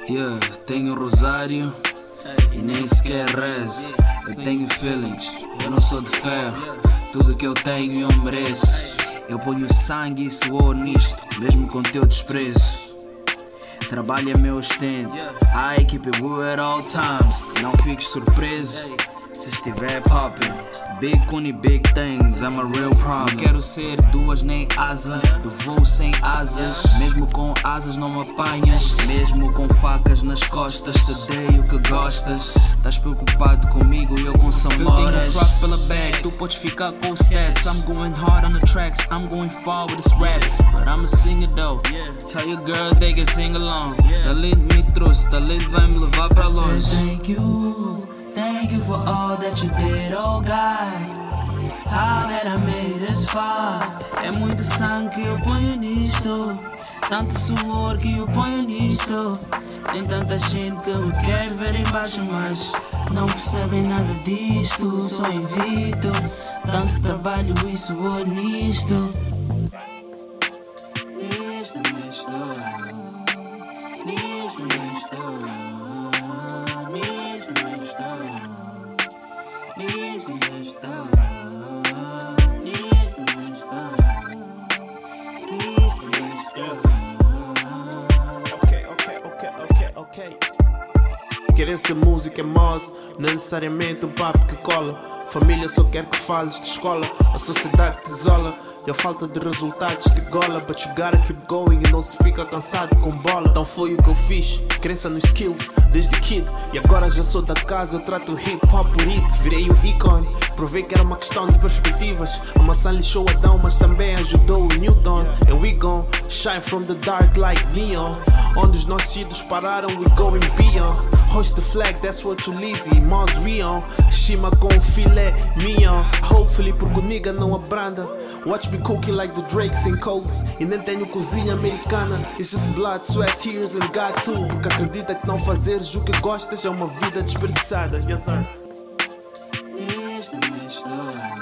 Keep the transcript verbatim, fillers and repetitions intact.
Yeah, tenho rosário e nem sequer rezo. Eu tenho feelings, eu não sou de ferro. Tudo que eu tenho eu mereço. Eu ponho sangue e suor nisto, mesmo com teu desprezo. Trabalho é meu ostento, I keep it real at all times. Não fiques surpreso se estiver popping. Big Kuni, big things, I'm a real problem. Não quero ser duas nem asa, eu vou sem asas. Mesmo com asas não me apanhas. Mesmo com facas nas costas, te dei o que gostas. Estás preocupado comigo e eu com São Loras. Eu tenho fraco pela bag, tu podes ficar com os stats. I'm going hard on the tracks, I'm going far with this raps. But I'm a singer though, tell your girls they can sing along. Talento me trouxe, talento vai me levar para longe. Thank you, thank you for all that you did, oh God. How had I made this far? É muito sangue que eu ponho nisto, tanto suor que eu ponho nisto. Tem tanta gente que me quer ver embaixo, mas não percebem nada disto. Sou invicto, tanto trabalho e suor nisto. Nisto, nisto, nisto, nisto. Nisto, nisto, nisto, nisto, nisto, nisto, nisto. Ok, ok, ok, ok, ok. Querer ser música é moça, não é necessariamente um papo que cola. Família só quer que fales de escola, a sociedade te isola. E a falta de resultados te gola, but you gotta keep going e não se fica cansado com bola. Então foi o que eu fiz, crença nos skills desde kid. E agora já sou da casa, eu trato hip hop por hip. Virei um ícone, provei que era uma questão de perspectivas. A maçã lixou Adão, mas também ajudou o Newton. And we gon' shine from the dark like neon. Onde os nossos ídolos pararam, we going beyond. Hoist the flag, that's what too lazy, Mons we on. Shima com filé mignon. Hopefully porque o nigga não abranda. Watch me cooking like the Drakes and Cokes. E nem tenho cozinha americana. It's just blood, sweat, tears and God too. Porque acredita que não fazeres o que gostas é uma vida desperdiçada. Yes sir. Nisto, nisto.